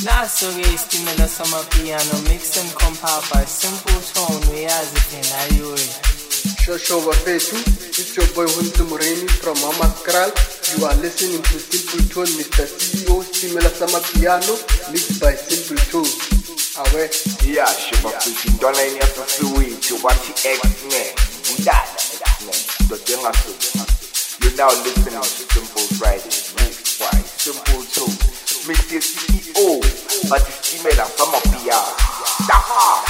Naso-ke isitimela sama-piano mix and compile by Simple Tone uyazi phela ayoyi. Shosho bafethu, it's your boy Huntu Mureni from Mama Kral. You are listening to Simple Tone, Mr. CEO, Stimela Sama-piano, mixed by Simple Tone. Awe. Yeah, sure bafethu, intwana ini yasasiwethu wathi X-Men. Udala X-Men. Dodema so. You're now listening to Simple Friday, mixed by Simple Tone. Mr. CEO, but it's Stimela Sama-piano. Daha!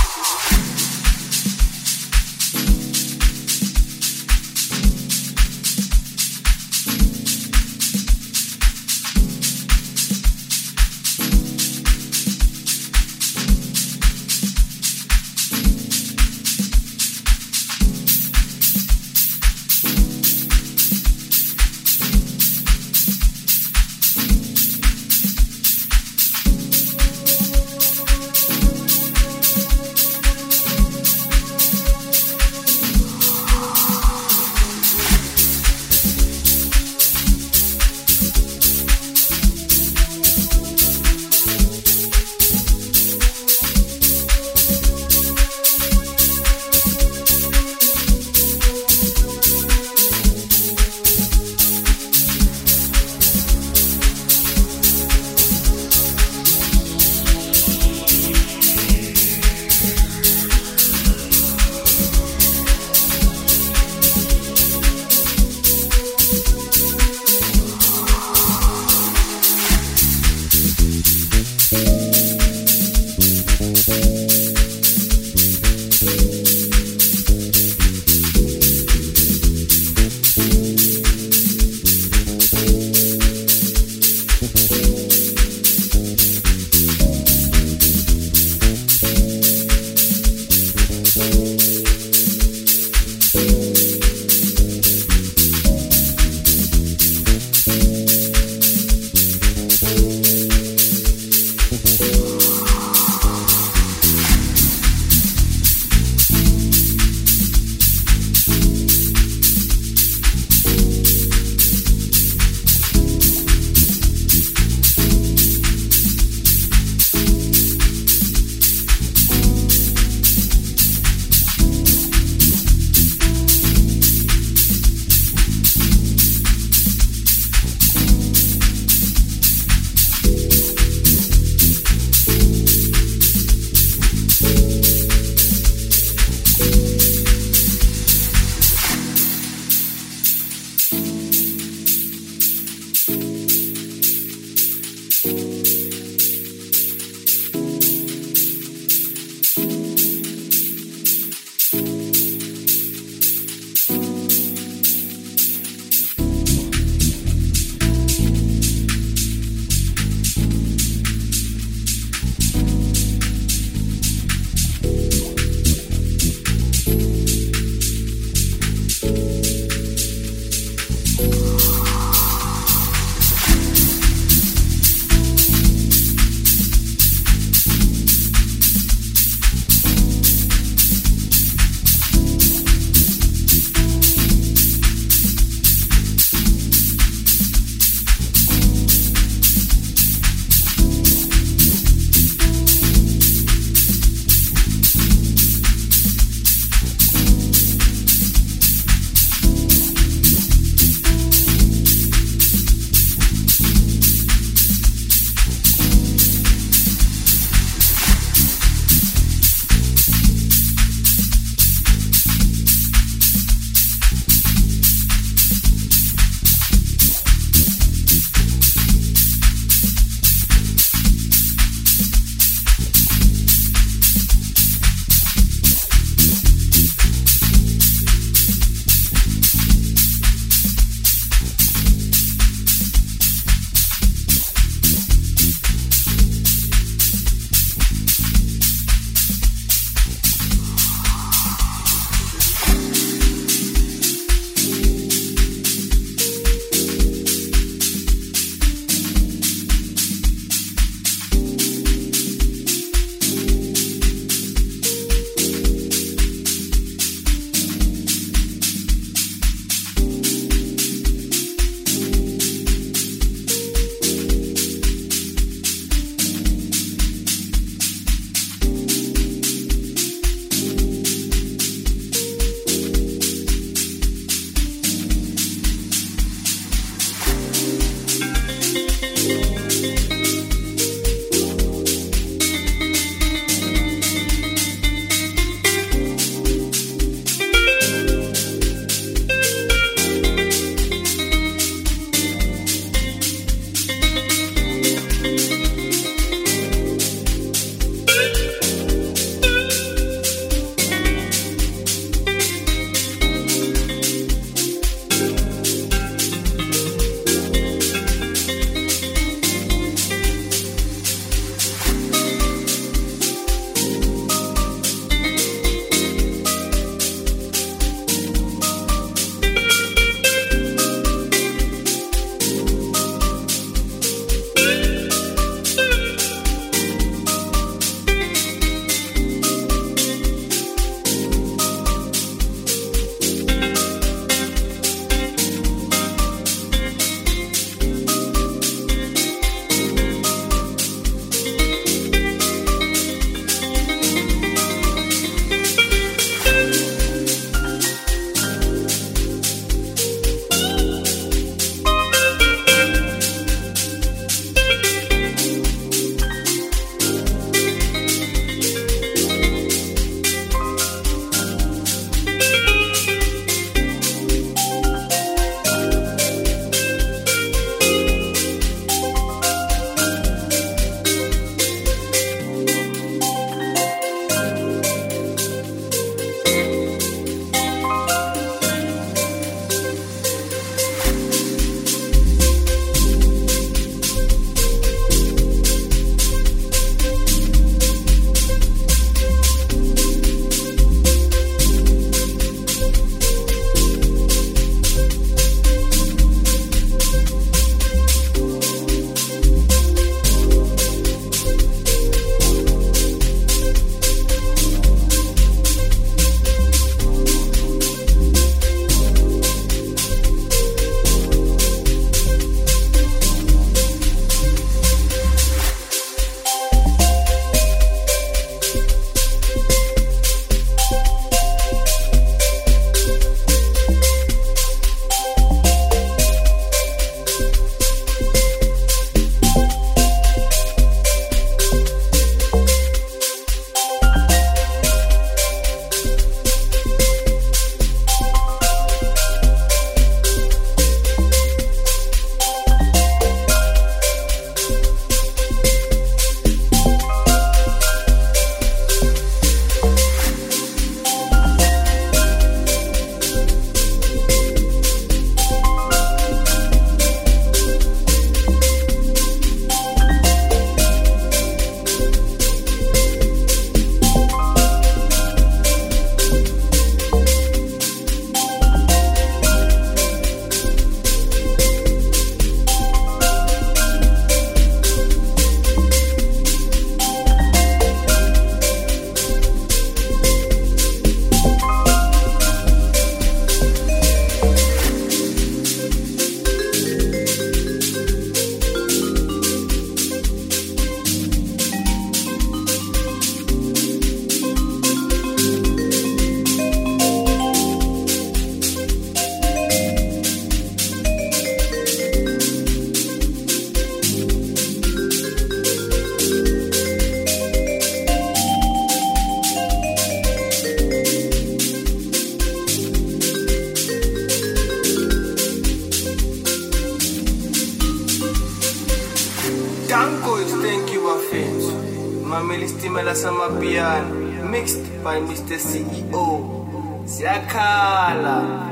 Ankois, thank you, bafethu. Mamela isitimela samapiano, mixed by Mr. CEO. Siyakhala.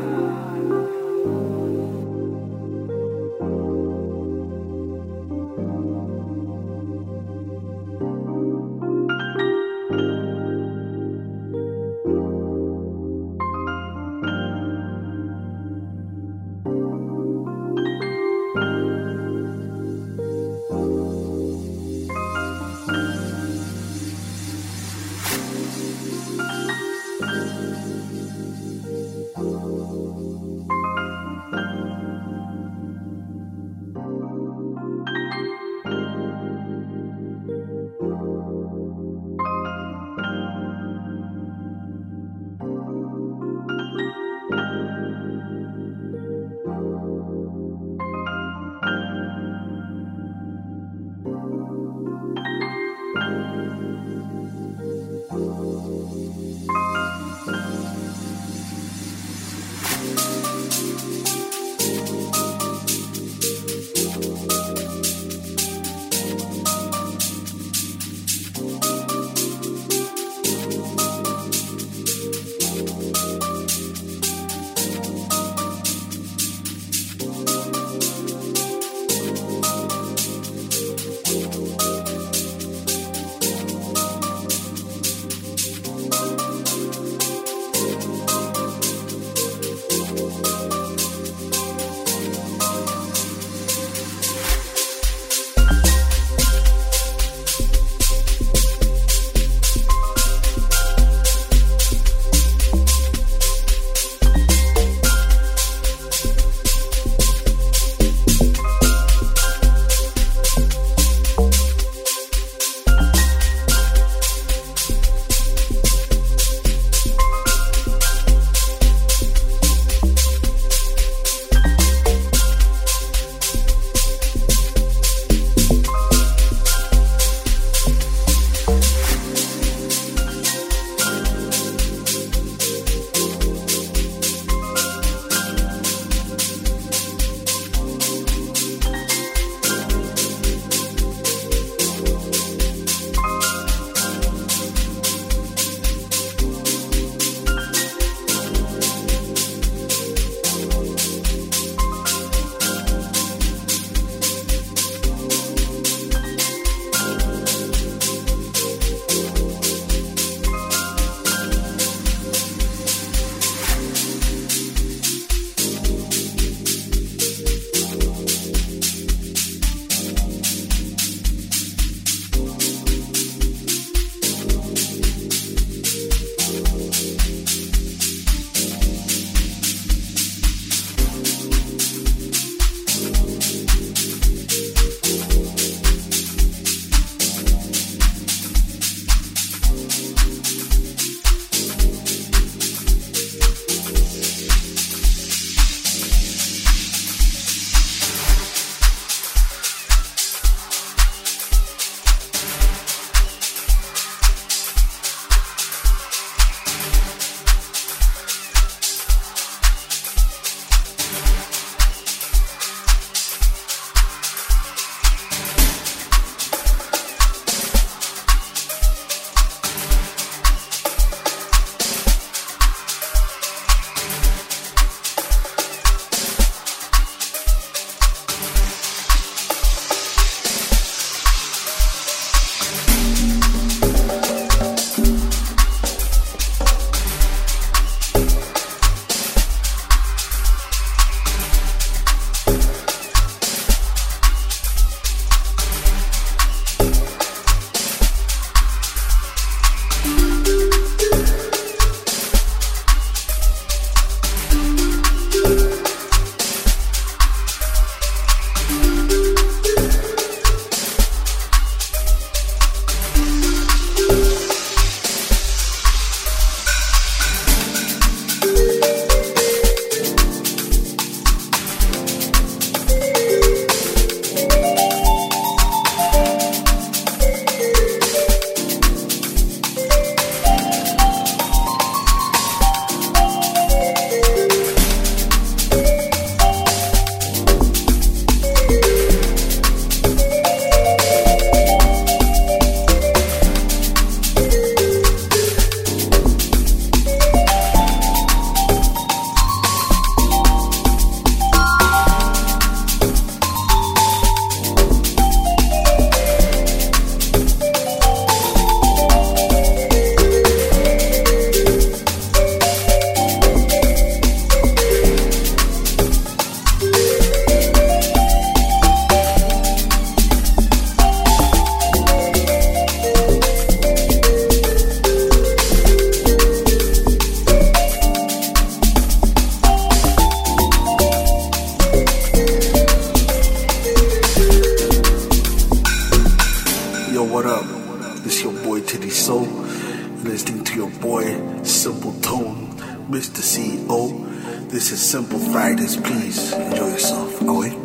Yo, what up? This your boy Titty Soul. You're listening to your boy Simple Tone, Mr. CEO. This is Simple Fridays. Please enjoy yourself. Away.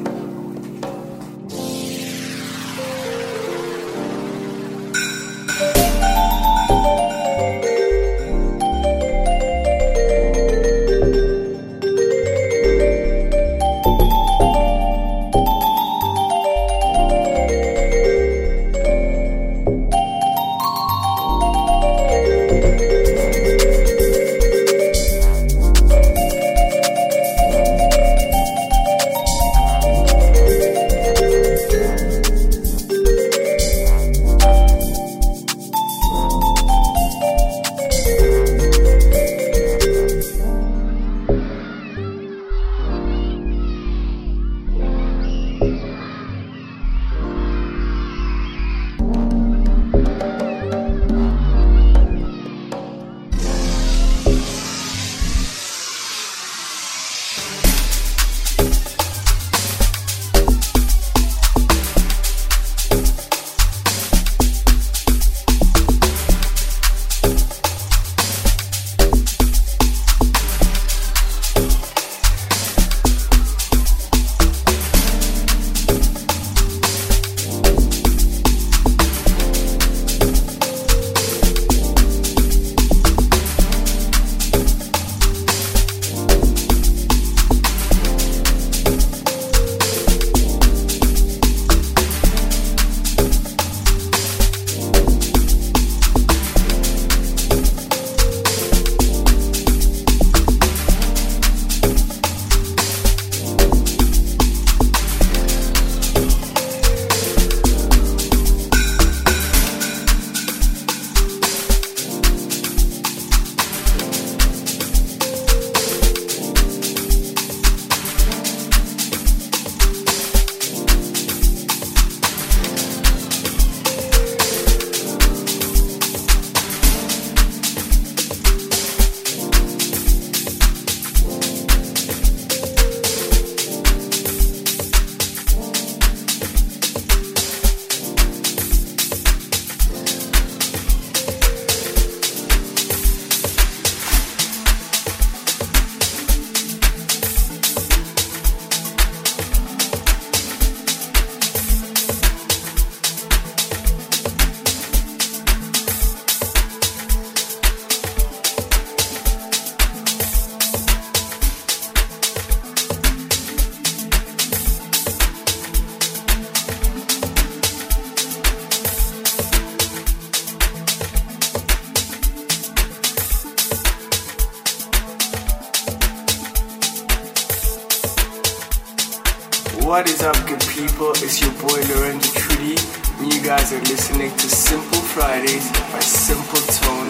What is up, good people? It's your boy Lorenzo Trudy, and you guys are listening to Simple Fridays by Simple Tone.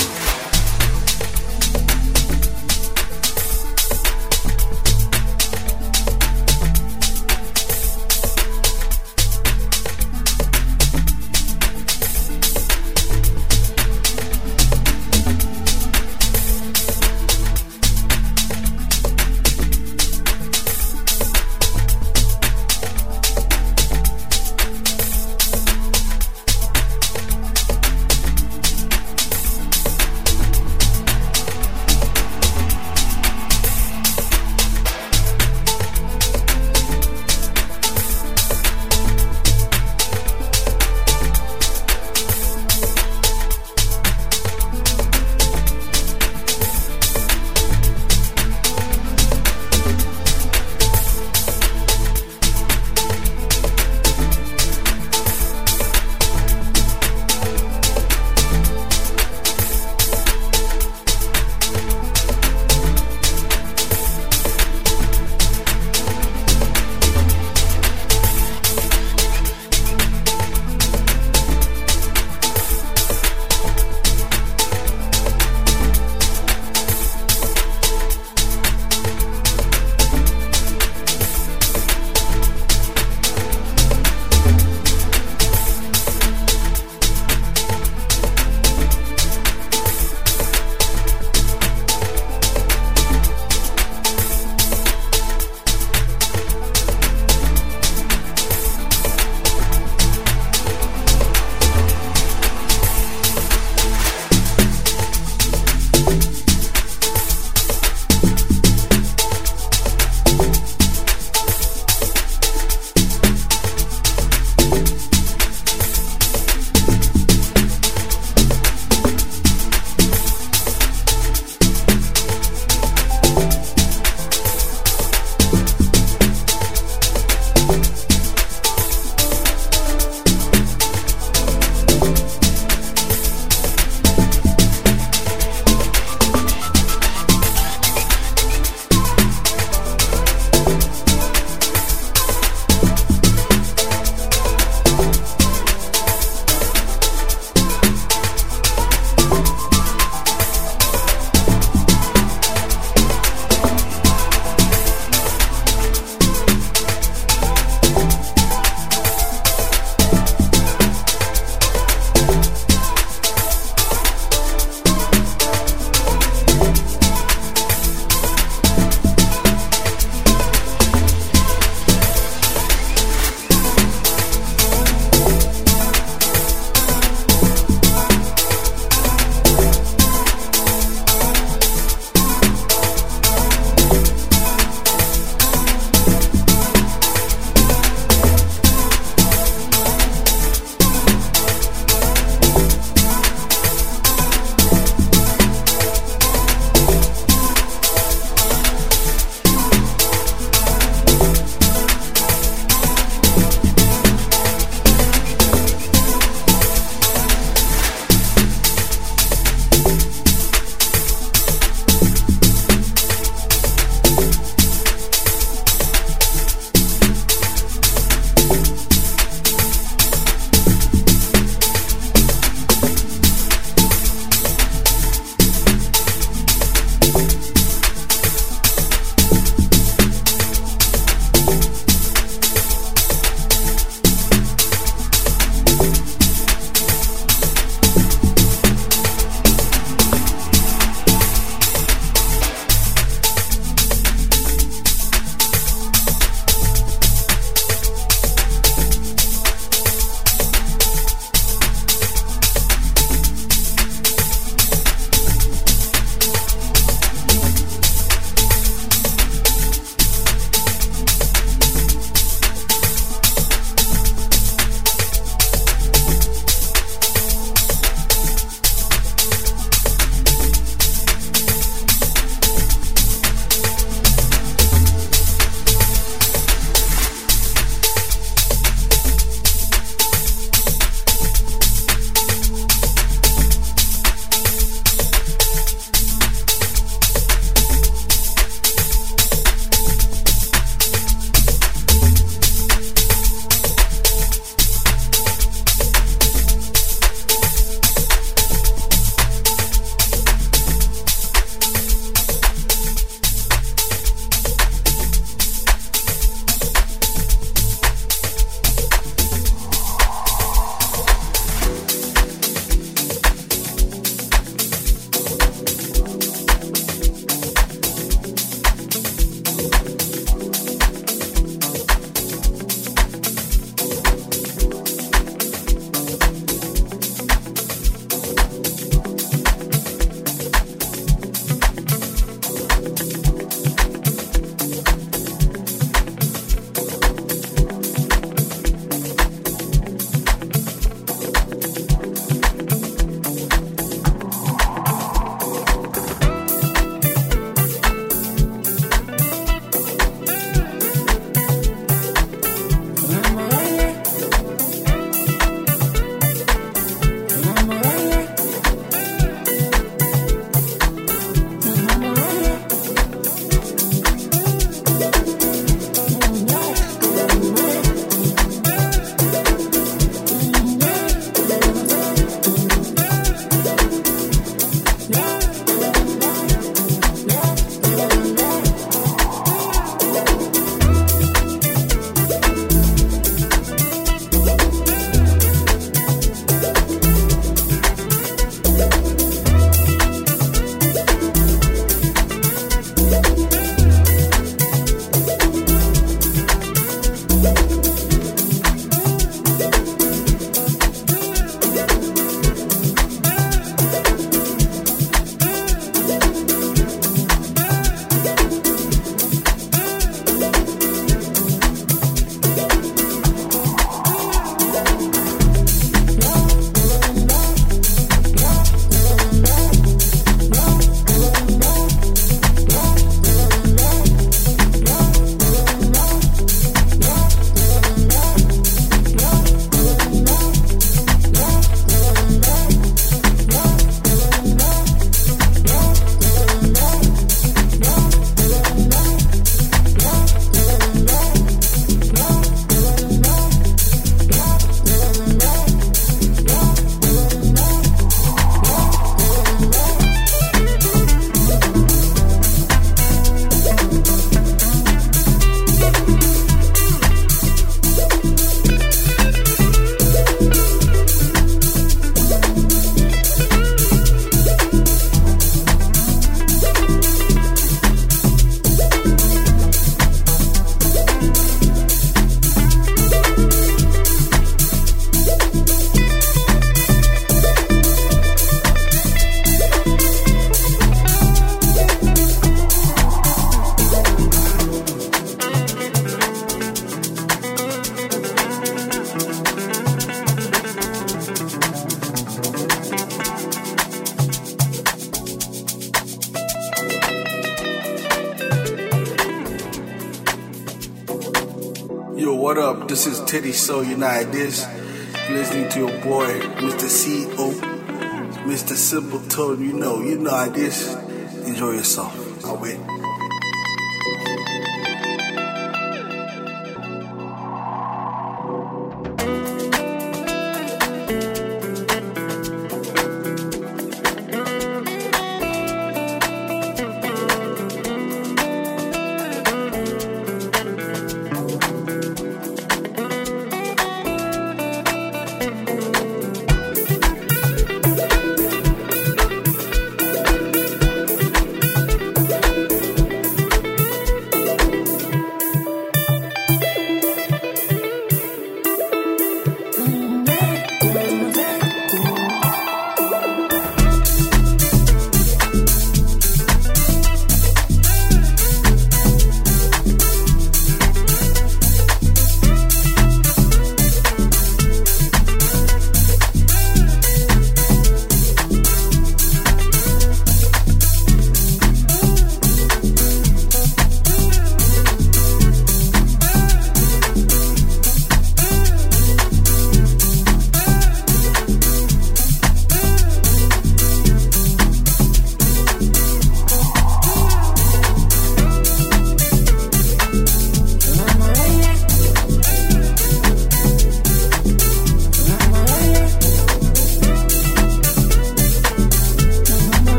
This is Teddy So United. Listening to your boy, Mr. C.O., Mr. Simple Tone. You know how this. Enjoy yourself. I'll wait.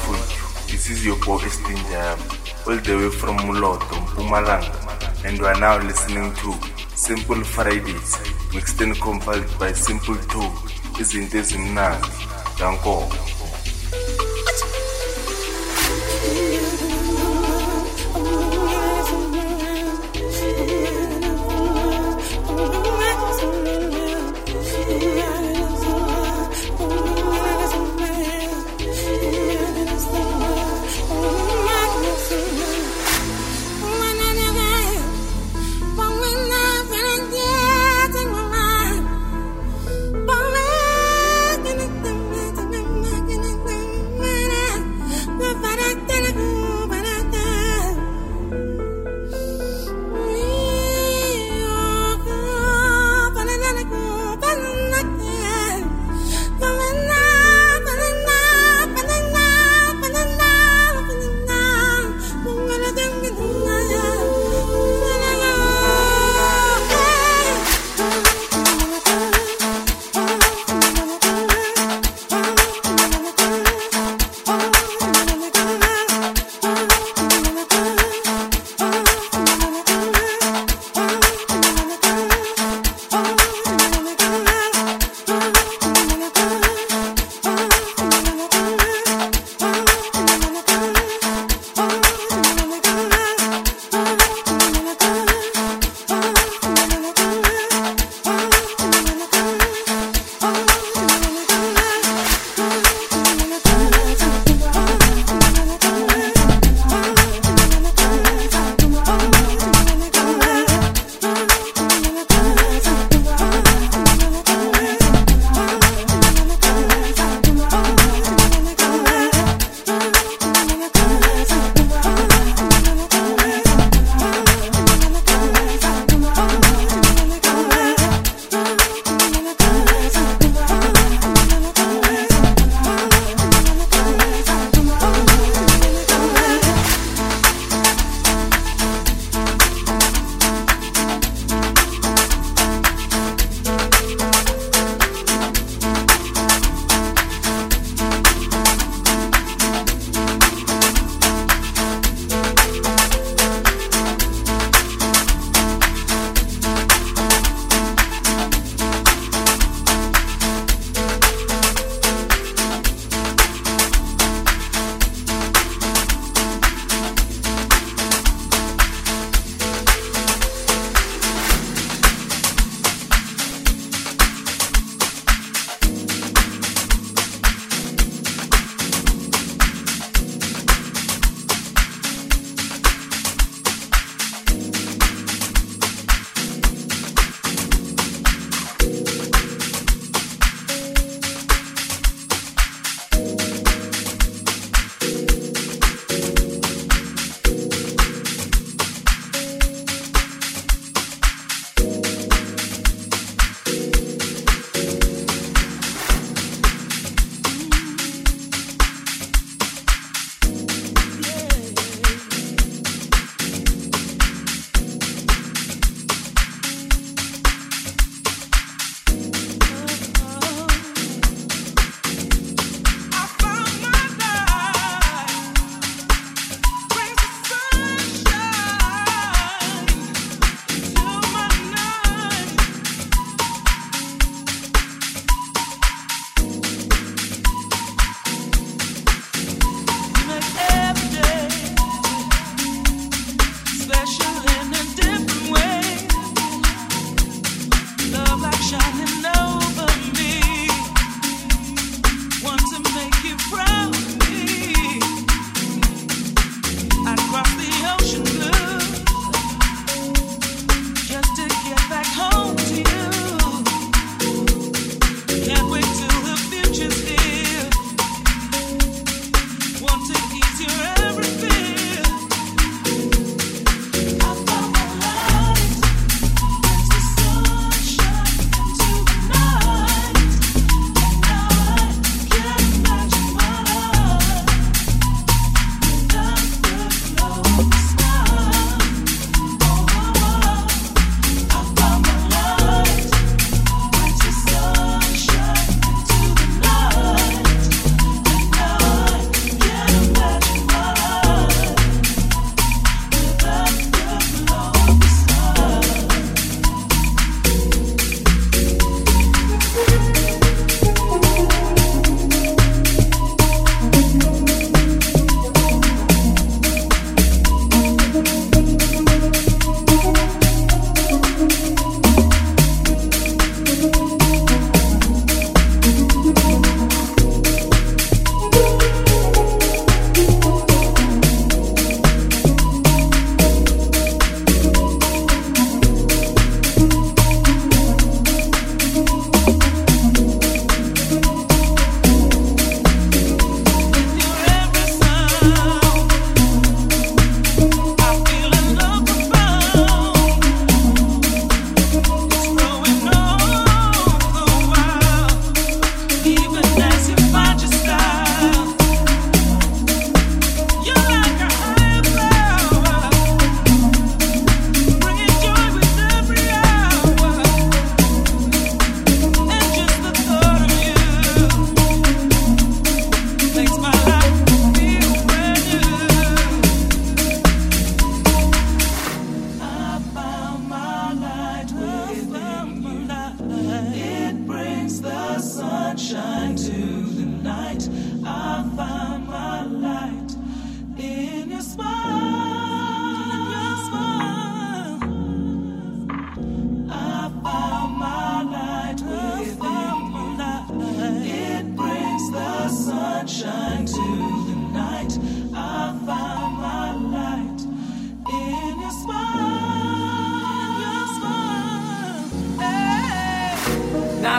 Mafuthu. This is your boy Estinjam, all the way from Muloto, Mpumalanga, and you are now listening to Simple Fridays, mixed and compiled by Simple 2. Izinto ezimnandi. Danko. Bye.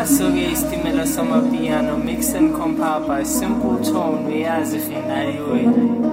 Naso-ke isitimela sama-piano, mixed and compiled by Simple Tone, uyazi finali wena.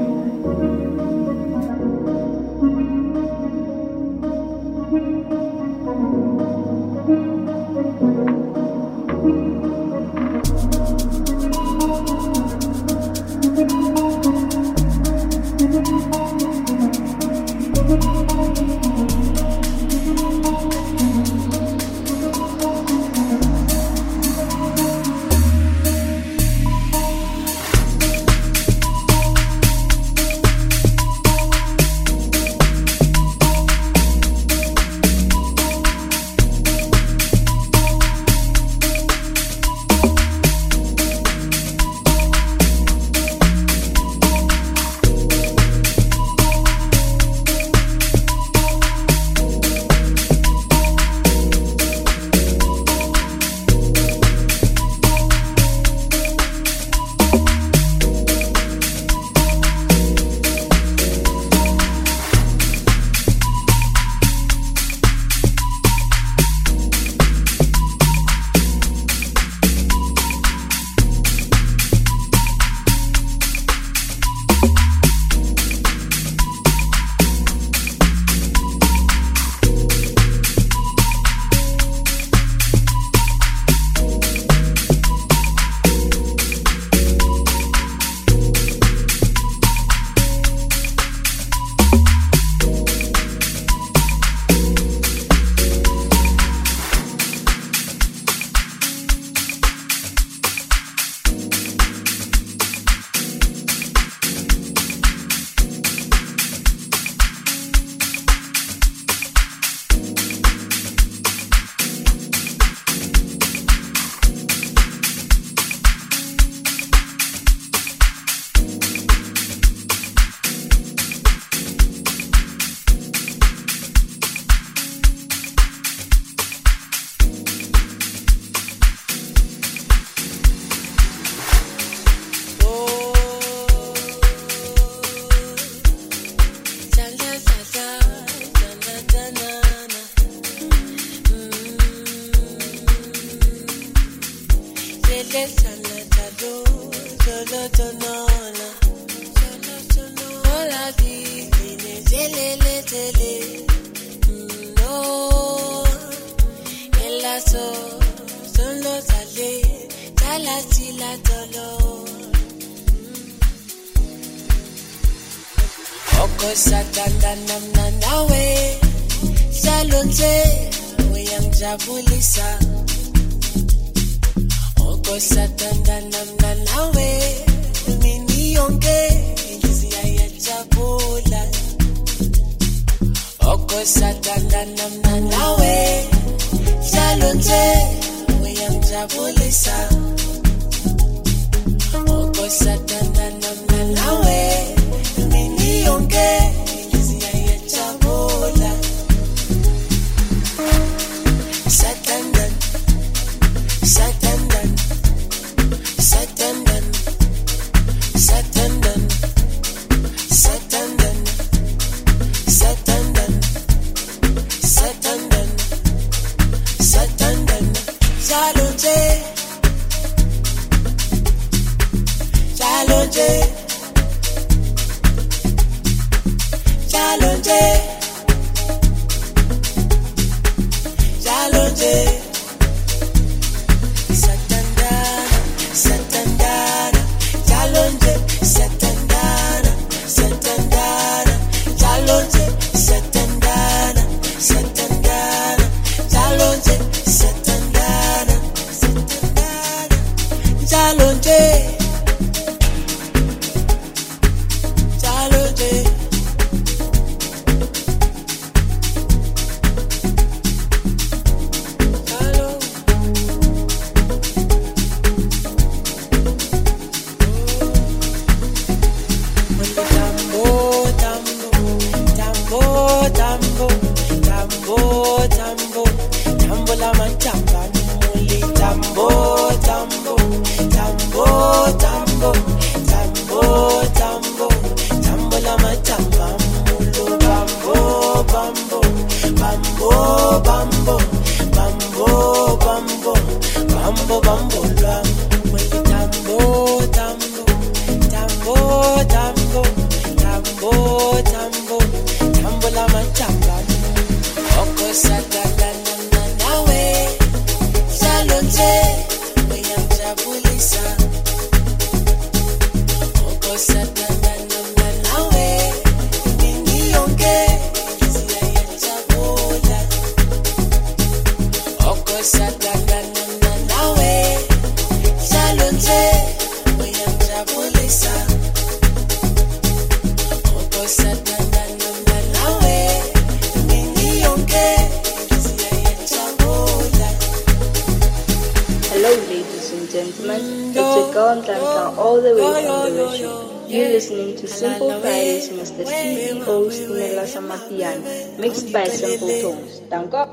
gentlemen, it's your girl Mtanta all the way from the Russian. You're listening to Simple Fridays, Mr. CEO Stimela Samapiano, mixed by Simple Tones. Thank God.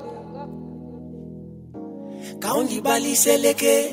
Kaundi bali seleke,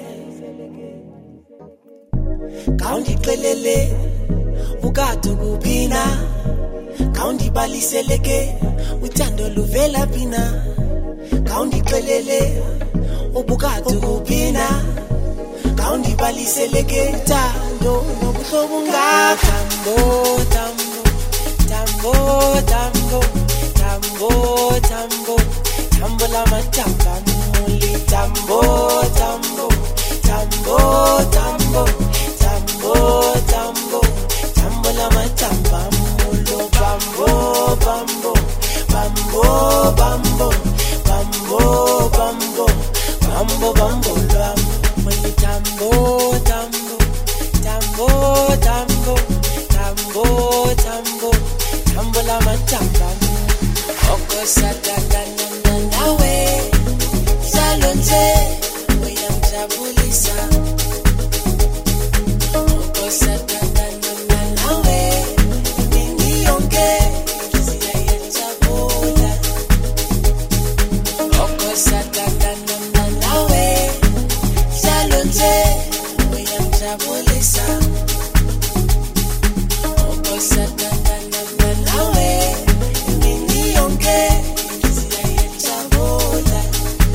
kaundi kelele, mugatu kupina. Kaundi bali seleke, utando luvela pina. Kaundi kelele, ubugatu kupina. Kaundi bali seleke, utando nobuhlobunga. Tambo, tambo, tambo, tambo, tambo, tambo, tambo la matamba. Tambo, tambo, tambo, tambo, tambo, tambo, tambo la matamba mulo bambo, bambo, bambo, bambo, bambo, bambo, bambo, bambo la muli tambo, tambo, tambo, tambo, tambo, tambo, tambo la matamba oko satata nawe. Salonze, uyamjabulisa. Oko satana nawe, ningiyonke, siyayajabula. Oko satana nawe, salonze, uyamjabulisa. Oko satana nawe, ningiyonke, siyayajabula.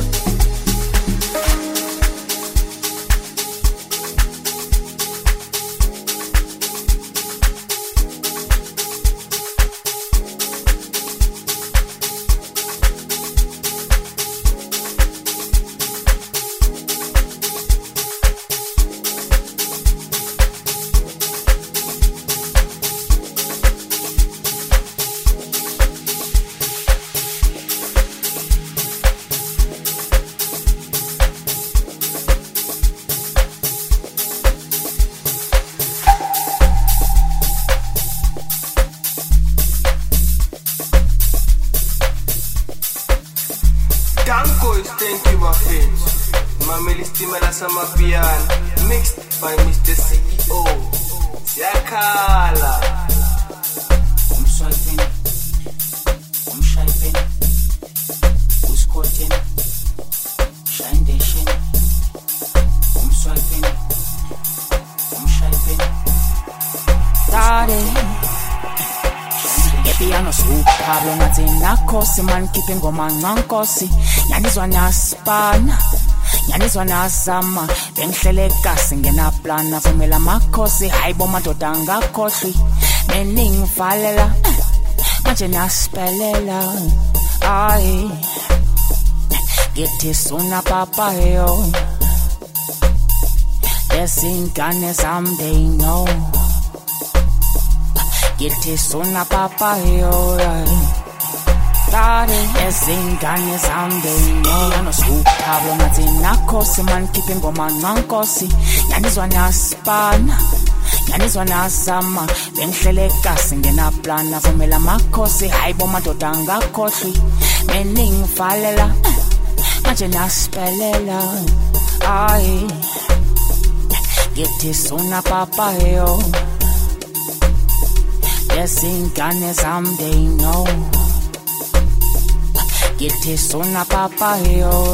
Samapiano, mixed by Mr. CEO. Siakala. Swiping, shiping, squatting, shine dashing. Swiping, shiping. Daddy. Piano swoop, Pablo Natina Kosi, man keeping go man Kosi. Yanizwa naspana. Yanizwa nazama bengihlele kasi ngena plana vumela makhosi hayibo madoda ngakhohli meningivalela manje naspelela ay ngithi sona papa yo lesingane zami they know ngithi sona papa yo ezingane zami they know yanoscoop Pablo Natina Kosi man keeping go man Kosi yanizwa naspana yanizwa nazama bengihlele kasi ngena plana vumela makhosi hayibo madoda ngakhohli meningivalela manje naspelela ay ngithi sona papa yo ezingane zami they know ngithi sona papa yo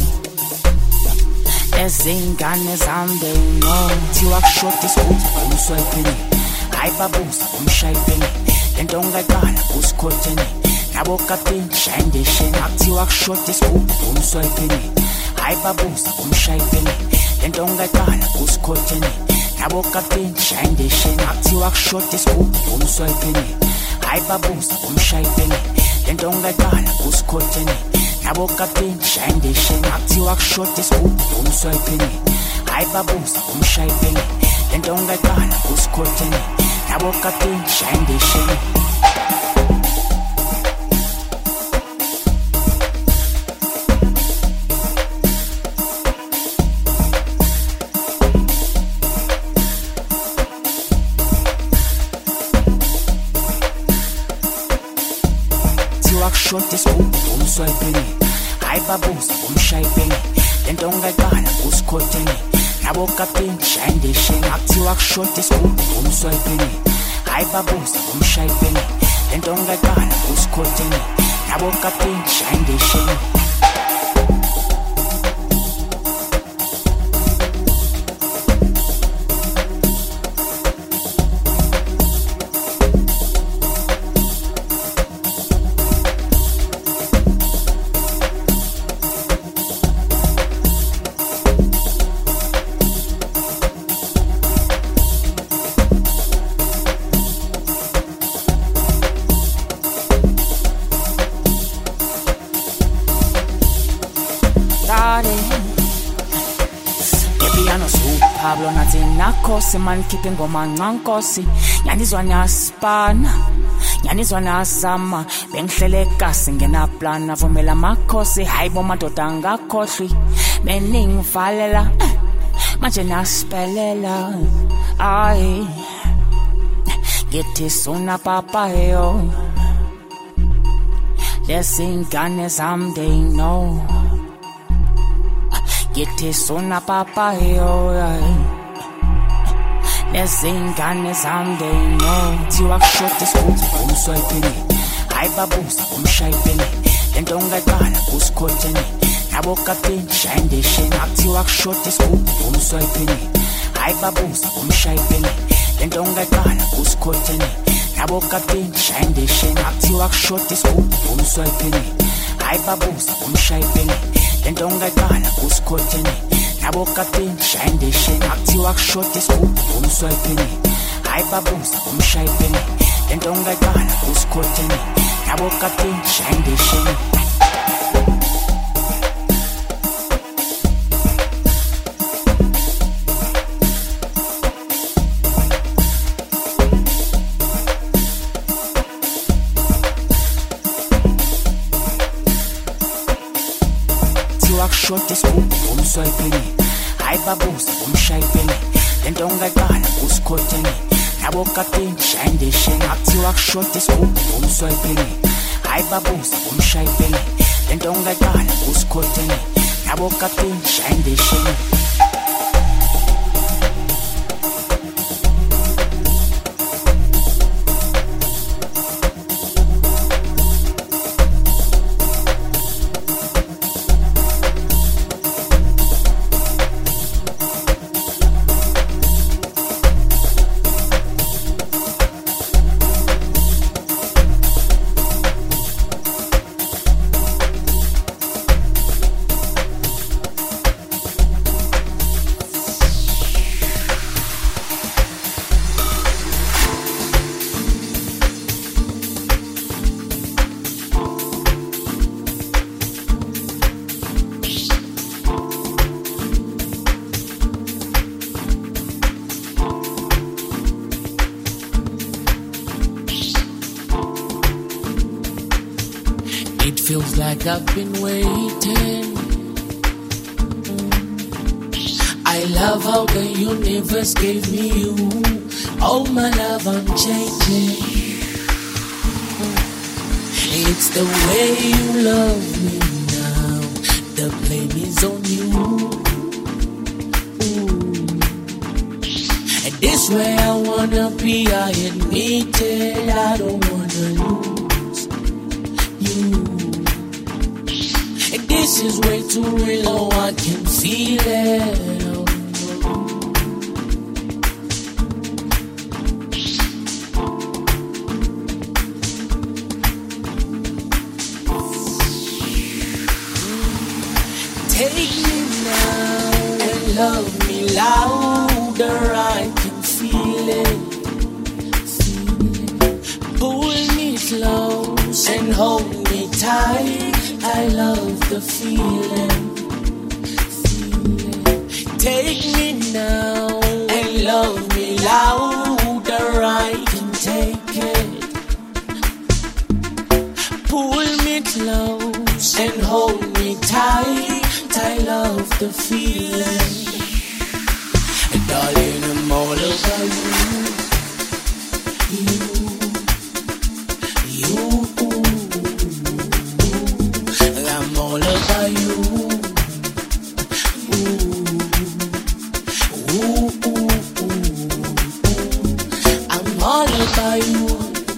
ezingane zami they know thiwa kushoti scoop umswipini hayibabuza umshayipini lento ongaqala usikhotheni nabo kapteni shine dashing akuthiwa kushoti scoop umswipini hayibabuza umshayipini lento ongaqala usikhotheni nabo kapteni shine dashing akuthiwa kushoti scoop umswipini hayibabuza umshayipini lento ongaqala usikhotheni nabo kapteni shine dashing akuthiwa kushoti scoop umswipini hayibabuza umshayipini lento ongaqala usikhotheni nabo kapteni shine dashing. Short scoop umswipini hayibabuza umshayipini lento ongaqala usikhotheni nabo kapteni shine shine akuthiwa kushota isigubhu umswayipeni hayi babuza umshayipeni lento ongaqala usikhotheni nabo kapteni shine shine Pablo nathi nakhosi man khiphe ngoma ncankosi nyanizwa naspana nyanizwa nasama bengihlele kasi ngena plan avumela makhosi hayibo madoda angakhohlwi beningivalela manje naspelela ay ngithi sona papa yo lesingane zam they know Get sona papa yo lesingane zam they know thiwa kushota isigubhu umswayipeni hayi babuza umshayipeni lento ongaqala usikhotheni nabo kapteni shine shine akuthiwa kushota isigubhu umswayipeni hayi babuza umshayipeni lento ongaqala usikhotheni nabo kapteni shine shine akuthiwa kushota isigubhu umswayipeni hayi babuza umshayipeni lento ongaqala usikhotheni nabo kapteni shine shine akuthiwa kushota isigubhu umswayipeni hayi babuza umshayipeni lento ongaqala usikhotheni nabo kapteni shine shine Short isigubhu umswayipeni hayi babuza umshayipeni lento ongaqala usikhotheni nabo kapteni shine shine akuthiwa kushota isigubhu umswayipeni hayi babuza umshayipeni lento ongaqala usikhotheni nabo kapteni shine shine Feels like I've been waiting. I love how the universe gave me you. Oh my love, I'm changing. It's the way you love me now. The blame is on you. And this way I wanna be, I admit it. I don't wanna lose you. This is way too real, oh I can feel it. Take me now and love me louder, I can feel it. Pull me close and hold me tight. I love the feeling. Take me now and love me louder, I can take it. Pull me close and hold me tight. I love the feeling. And darling, I'm all about you. I'm all about you. by you.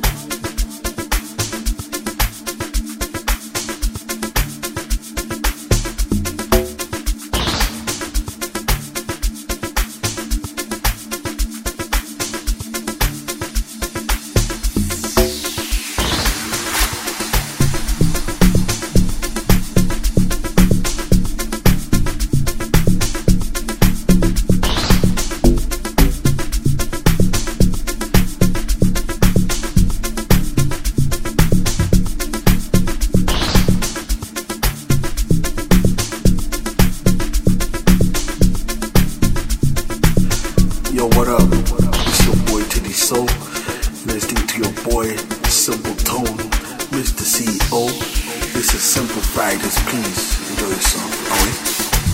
Yo, what up? It's your boy Titty Soul. Listening to your boy Simple Tone, Mr. CEO. This is Simple Fridays. Please enjoy yourself. Alright?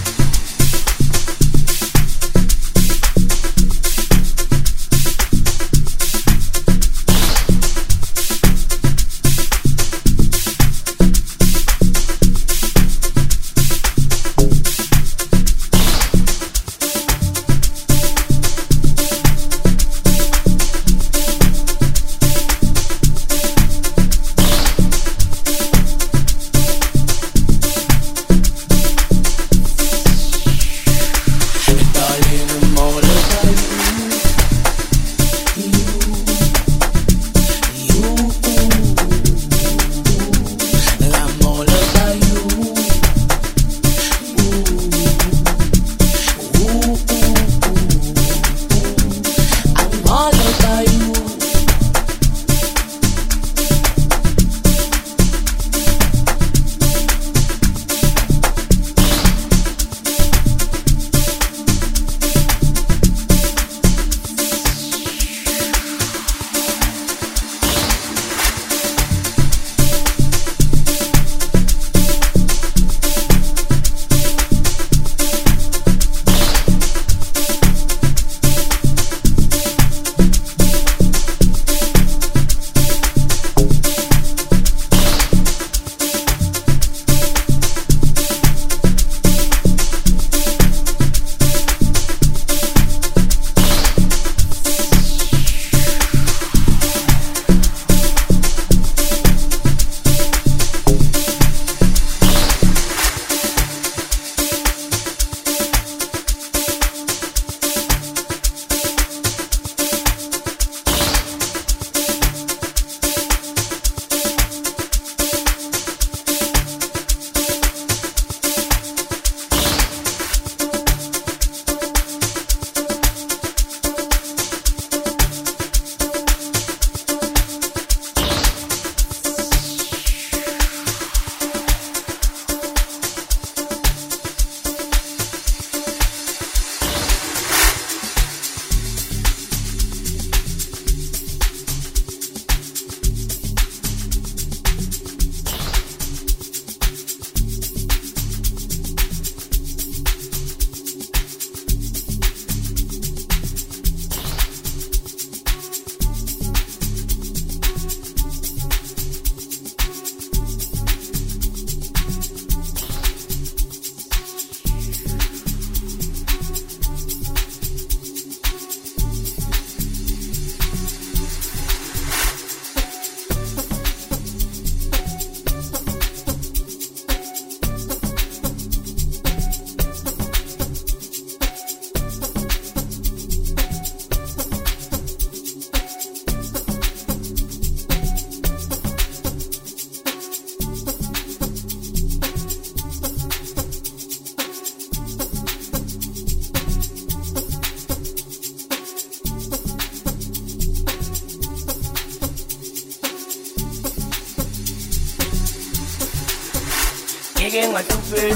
Nigga ngatupe,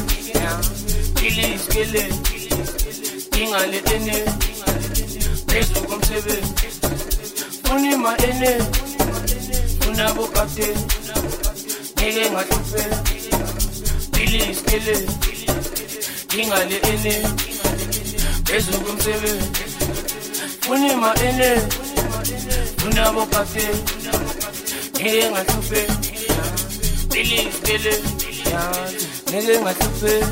kili iskele, inga letene, besu komsebe, funi ma ene, funa bokate. Nigga ngatupe, kili iskele, inga letene, besu komsebe, funi ma ene, funa bokate. Nigga ngatupe, kili iskele. Nigga ngatupe,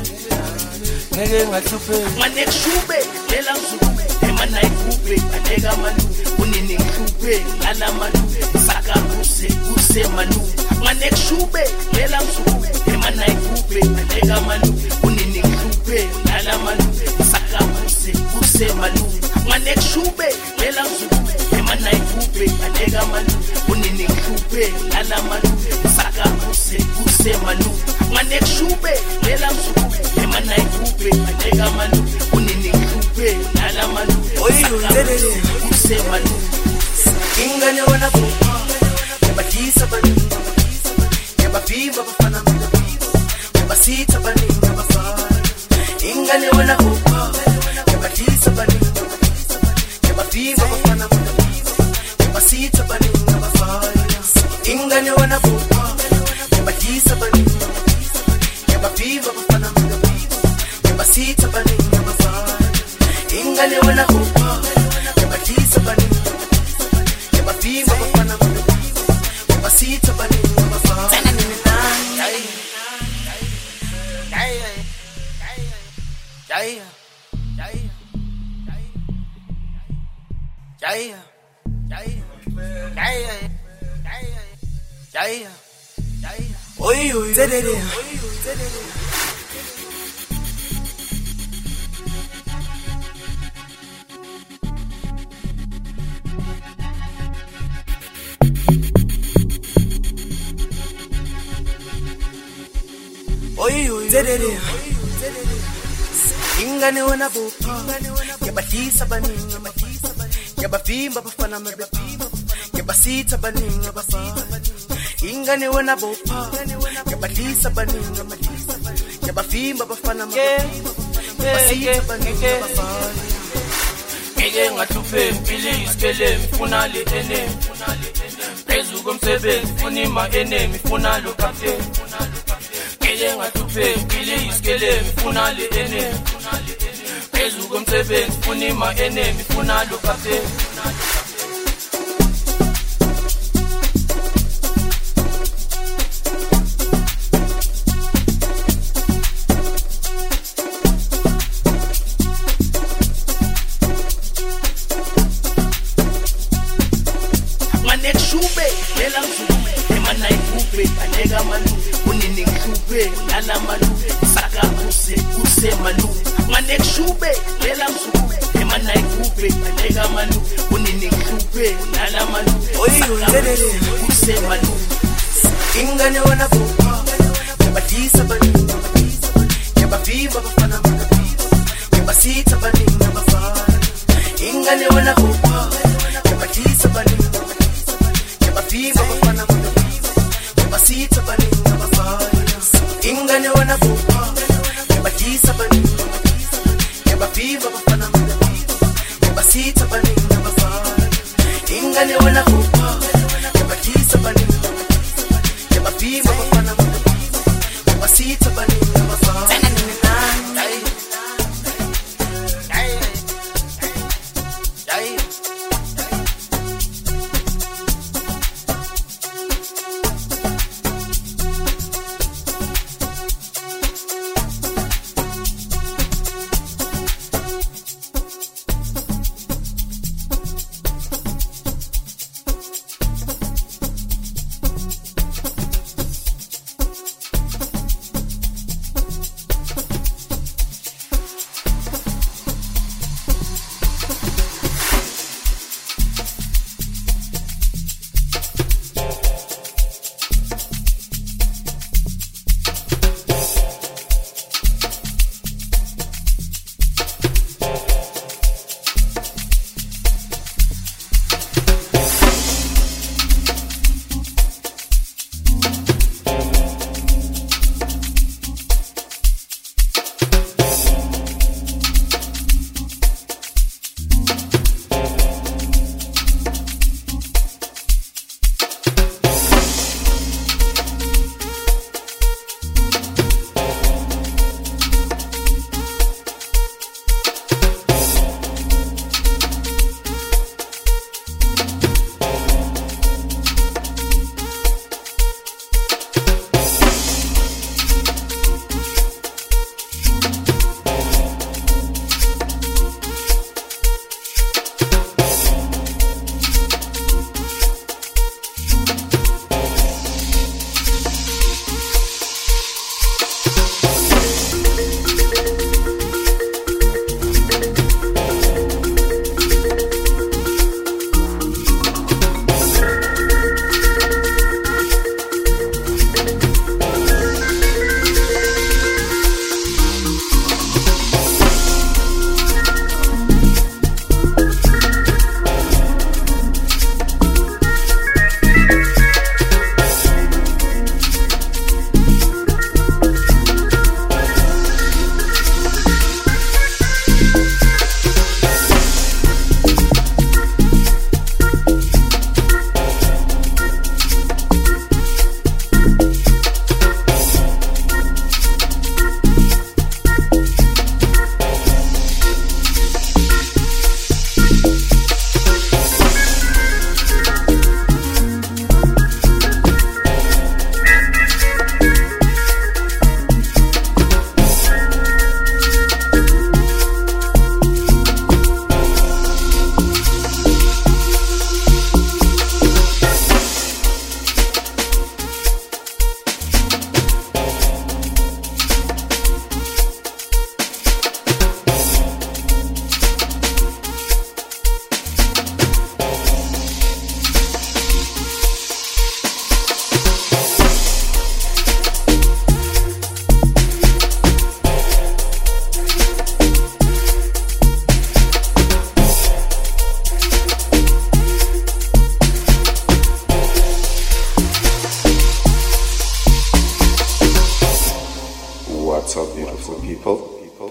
nigga ngatupe. Manek shube, lela mzube, emana ikupe, anega manu. unini nghluphe ngalamalu saka use malu ngane kushube lela msuku emana ikuphe aleka malu unini nghluphe ngalamalu saka use malu ngane kushube lela msuku emana ikuphe aleka malu unini nghluphe ngalamalu saka use malu ngane kushube lela msuku emana ikuphe aleka malu unini nghluphe ngalamalu use malu ingane wana vuka yabadisa baninga yabavimba bafana yabasitha baninga bafana ingane wana vuka yabadisa baninga yabavimba bafana yabasitha baninga bafana ingane wana vuka yabadisa baninga yabavimba bafana yabasitha baninga bafana ingane wana vuka yabadisa baninga Viva bafana basitha baninga bafana Tana nini nani Oi oi zedede Zedede ingane wana vuka yabadisa baninga yabavimba bafana yabasitha baninga bafana ingane wana vuka yabadisa baninga yabavimba bafana yabasitha baninga bafana Ngeke ngahluphe impilo isikele mfuna le enemy phezu komsebenzi funa ima enemy funa lo captain Ngeke ngahluphe impilo isikele mfuna le enemy phezu komsebenzi funa ima enemy funa lo captain Ingane wana vuka yabadisa baninga yabavimba bafana yabasitha baninga bafana ingane wana vuka yabadisa baninga yabavimba bafana yabasitha baninga bafana ingane wana vuka yabadisa baninga yabavimba bafana yabasitha baninga bafana ingane wana vuka yabadisa baninga Viva bafana basitha baninga bafana Tana nini nani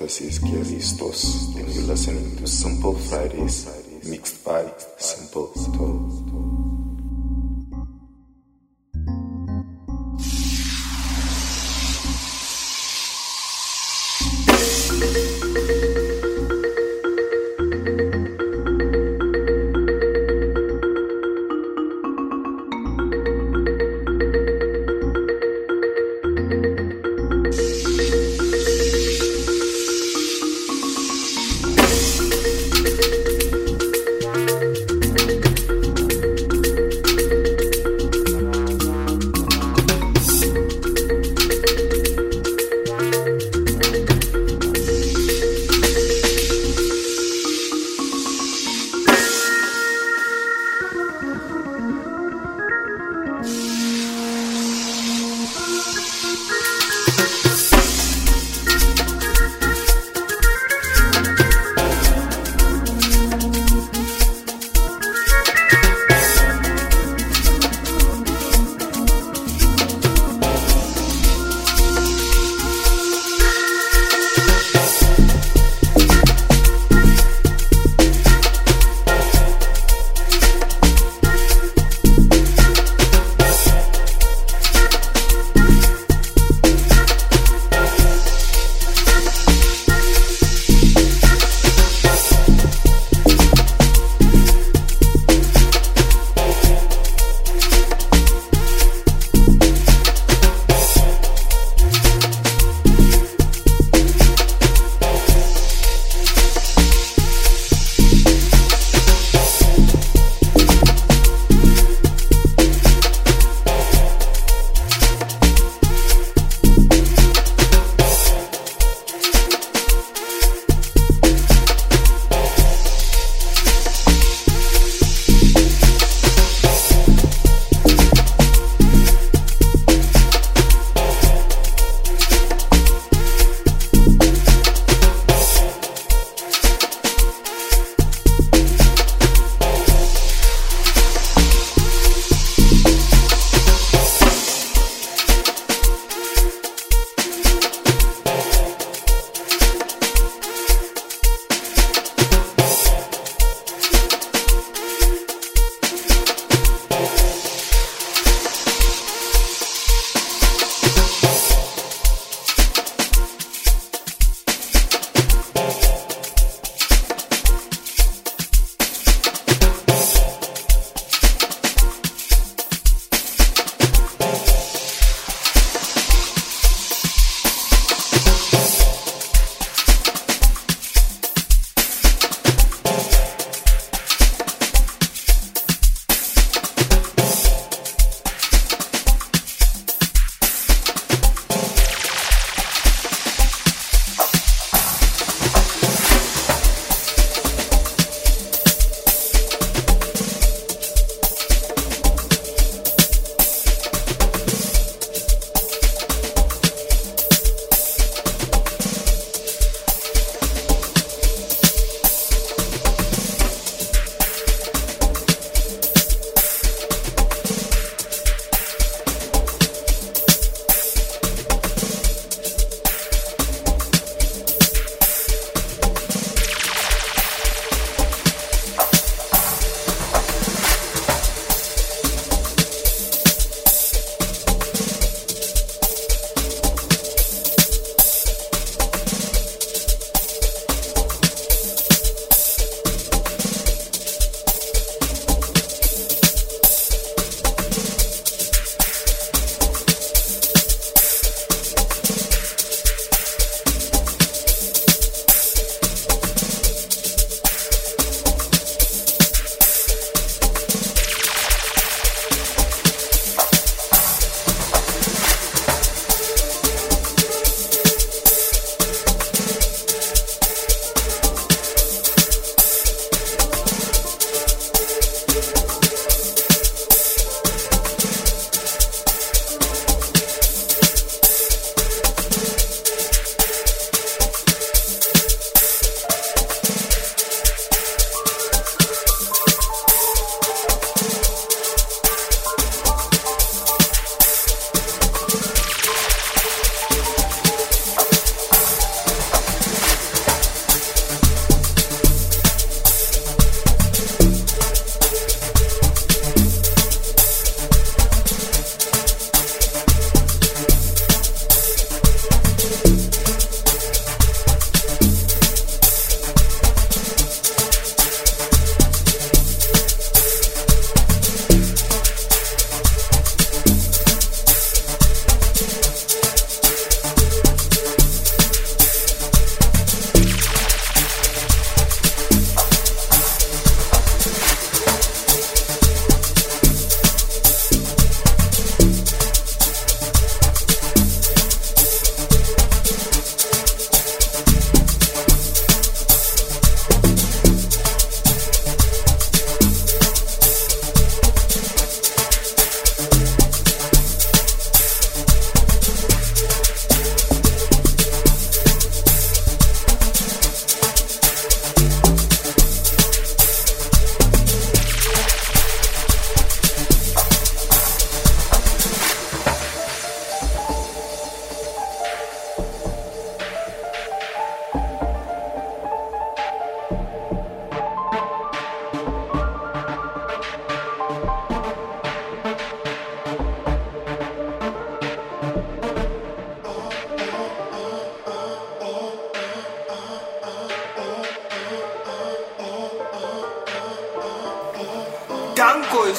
voice is Kiaristos, and you're listening to Simple Fridays, mixed by Simple Tone.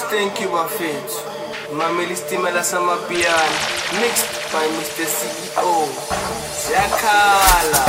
Thank you, bafethu. Mamela isitimela samapiano mixed by Mr. CEO. Siyakhala.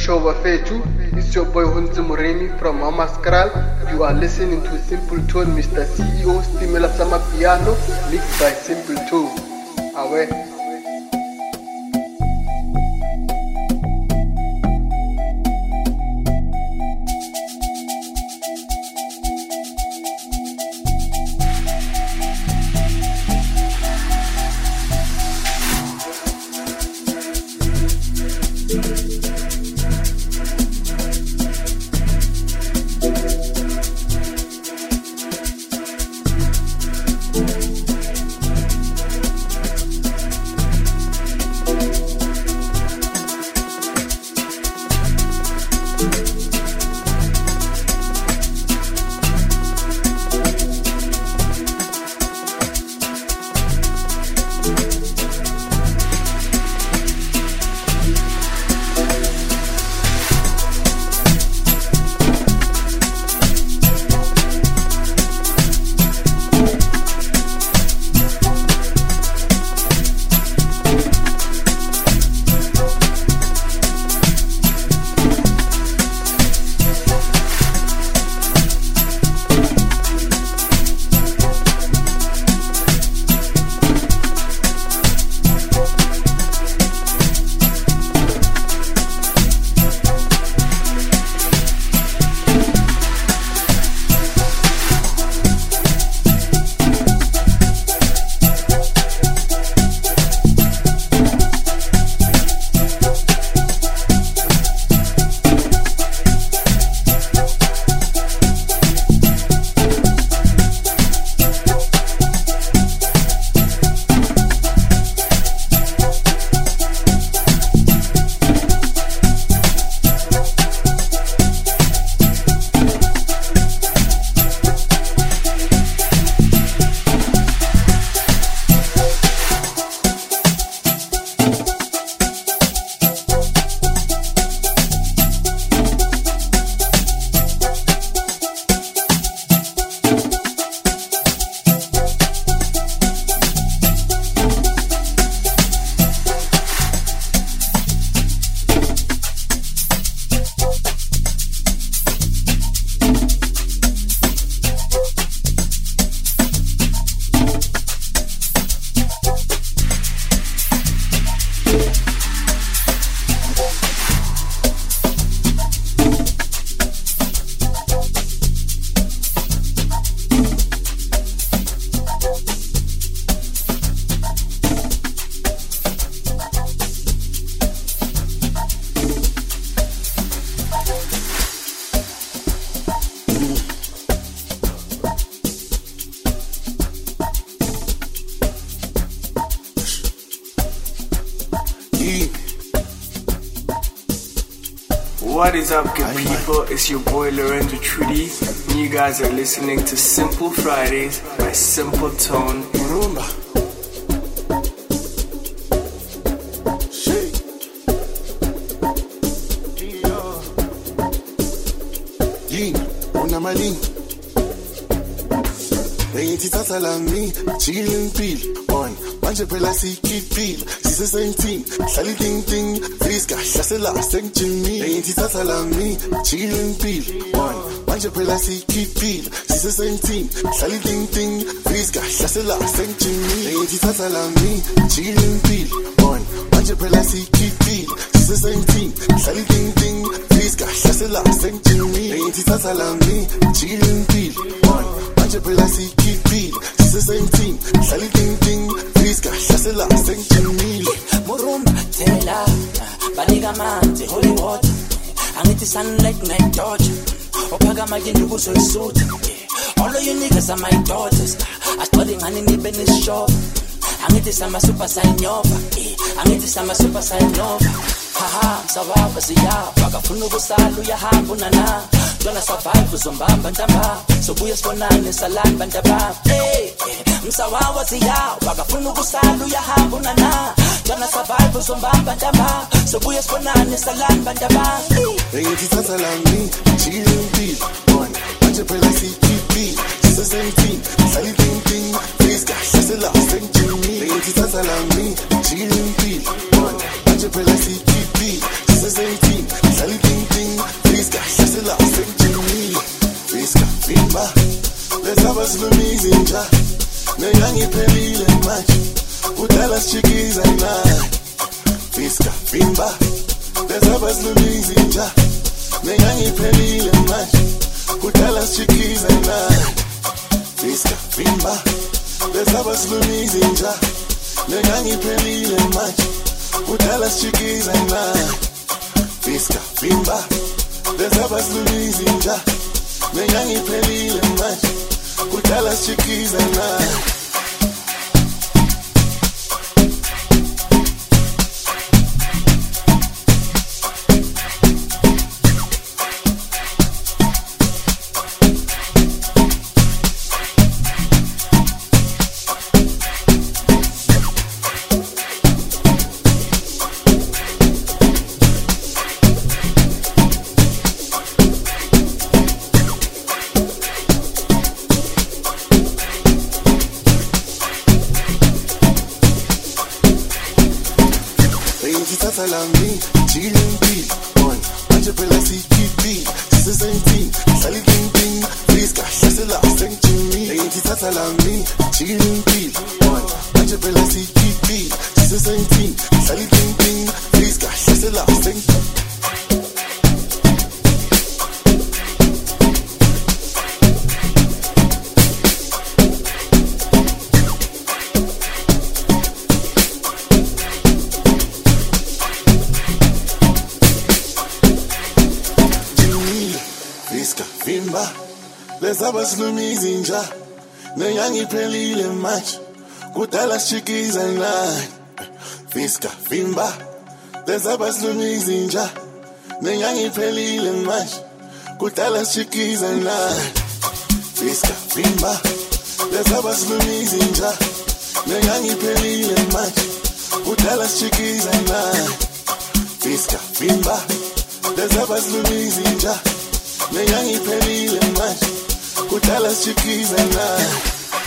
Show Bafetu, it's your boy Hunzi Mureni from Mama Skral. You are listening to Simple Tone, Mr. CEO, Stimela Sama Piano, mixed by Simple Tone. Awe. What is up, good people? It's your boy Lorenzo Trudy, and you guys are listening to Simple Fridays by Simple Tone. Chilling peel on manje phela sikiphila sise-17 hlala iting friska hlasela sengijimile ngithithatha lami chilling peel on manje phela sikiphila sise-17 hlala iting friska hlasela sengijimile ngithithatha lami chilling peel on manje phela sikiphila sise-17 hlala iting friska hlasela sengijimile ngithithatha lami chilling peel on manje phela sikiphila sise-17 hlala iting friska hlasela sengijimile Murumba tela banika amanzi holy water angithi sunlight night torch ophakama yini kuzoyisuthi all of you niggas are my daughters asicole ngani nibe nesishop angithi sama super sign over angithi sama super sign over haha msawaba siyapha kafuna ukusala uyahamba unana Jona survive uzombamba ntamba sobuye sibonane salani bantaba msawawa siyapha kafuna ukusala uyahamba unana Jona survive uzombamba ntamba sobuye sibonane salani bantaba ngithithatha lami chilling peel on manje phela sikiphila sise-17 hlala iting friska hlasela sengijimile ngithithatha lami chilling peel on manje phela sikiphila This is 18, Sally Ting Ting, Friska, Shasela, Sing Jimmy, Friska, Fimba, let's have us Louise in Ja, Nayangi Pelil and Match, Utelas Chickies and Night, Friska, Fimba, let's have us Louise in Ja, Nayangi Pelil and Match, Utelas Chickies and Night, Friska, Fimba, let's have us Louise in Ja, Nayangi Pelil and Match, Utelas Chickies and Night. Fiska, Fimba, let's have us Louise in Ja, Nayangi Pelil and Match, Utelas Chickies and Night. Salami, chilling beat, on, Manja Pelasi, keep beat, this is 18, Sally Ting Ting, Friska, Shasela, Sing Jimmy, Ain't Salami, chilling beat, on, Manja Pelasi, keep beat, this is 18, Sally Ting Ting, Friska, Shasela, Sing Fimba, let's have us Louise in Ja, Nayangi Pelil and Match, Utelas Chickies and Night. Fiska, Fimba, let's have us Louise in Ja, Nayangi Pelil and Match, Utelas Chickies and Night. Fiska, Fimba, let's have us Louise in Ja, Nayangi Pelil and Match, Utelas Chickies and Night. Fiska, Fimba, let's have us Louise in Ja, Nayangi Pelil and Match, Utelas Chickies and Night.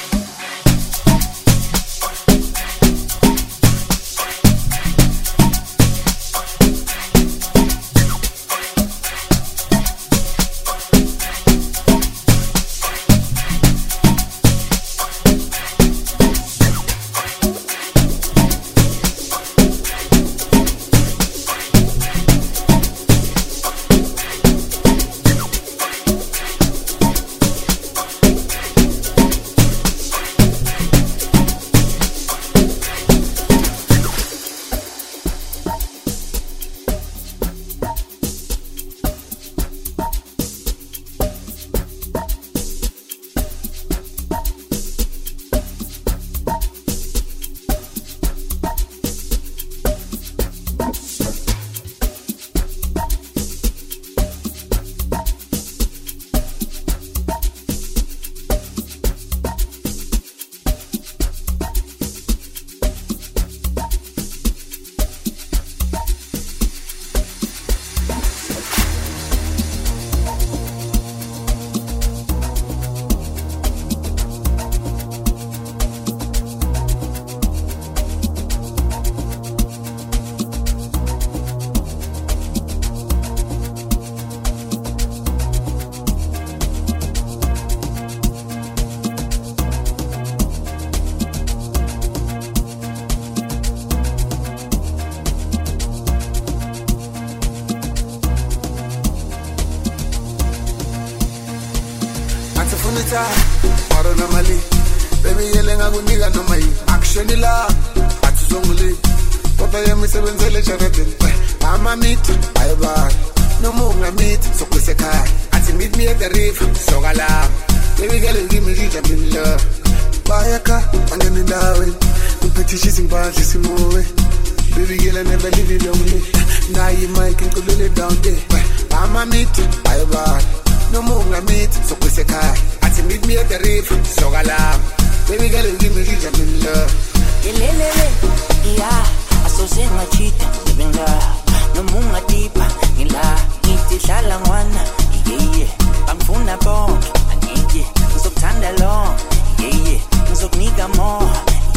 Maro na mali, baby yelenga kuniga no mai. Action ila, atuzonguli. Kota yemi sebenzele charadin. Mama meet, bye bye. No munga meet, so kusekai. Ati meet me at the reef, so gala. Baby girl, give me rich, I'm in love. Bayaka, angani dawe. Upeti chasing bars, chasing more. Baby girl, I never leave you lonely. Now you might can cool it down there. Mama meet, bye bye. No munga meet, so kusekai. Ati meet me at the reef, so gala. Baby girl, give me rich, I'm in love. Ilelele, yeah, asosenga chita, benga. No munga tipa, ngila, ngiti hlala ngwana, yeah, bangfuna bonke, angeke, ngizokuthanda long, yeah, ngizokunika more,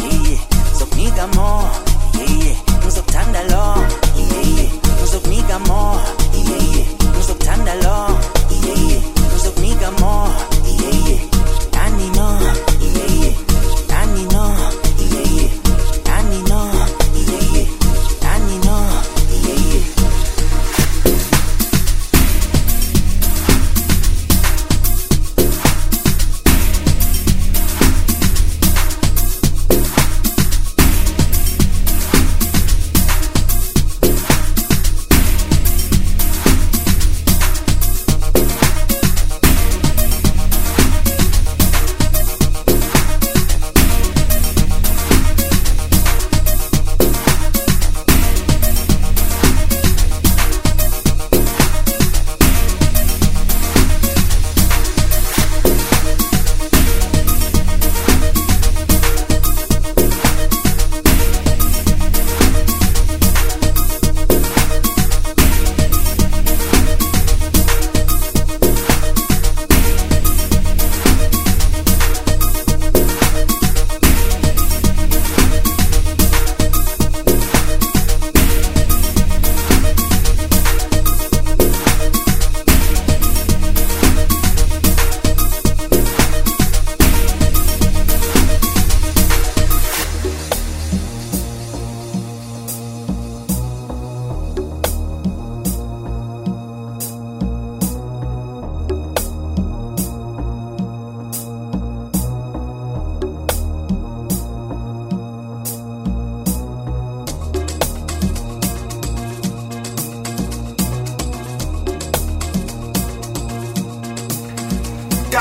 yeah, ngizokunika more, yeah, ngizokuthanda long, yeah, ngizokunika more.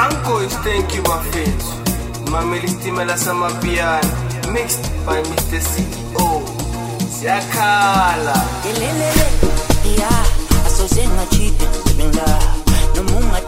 Anko is thank you my friends. Mameli Stimela Samapiano, mixed by Mr. CEO. Siakala. Yeah, asozenga chite benga. No munga